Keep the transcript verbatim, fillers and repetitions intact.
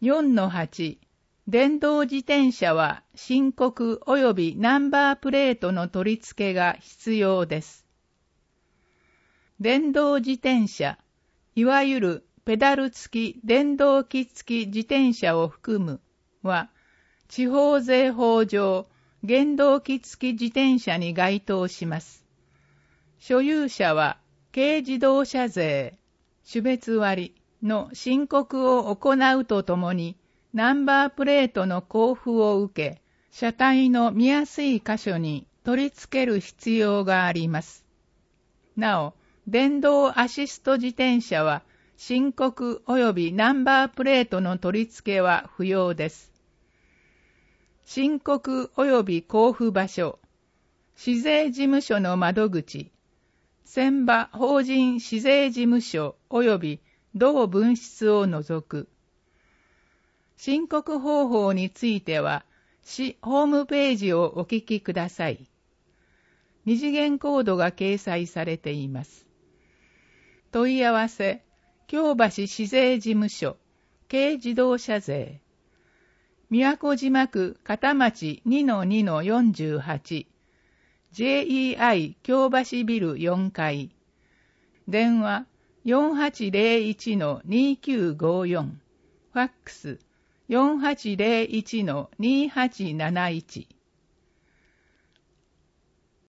よんのはち、電動自転車は申告及びナンバープレートの取り付けが必要です。電動自転車、いわゆるペダル付き電動機付き自転車を含むは、地方税法上、原動機付き自転車に該当します。所有者は、軽自動車税、種別割の申告を行うとともに、ナンバープレートの交付を受け、車体の見やすい箇所に取り付ける必要があります。なお、電動アシスト自転車は、申告及びナンバープレートの取り付けは不要です。申告及び交付場所、市税事務所の窓口、船場法人市税事務所及び同分室を除く。申告方法については、市ホームページをお聞きください。二次元コードが掲載されています。問い合わせ、京橋市税事務所、軽自動車税。宮古島区片町 にのにのよんじゅうはち、ジェイイーアイ 京橋ビルよんかい。電話 よんはちゼロいちのにきゅうごよん。ファックス よんはちゼロいちのにはちなないち。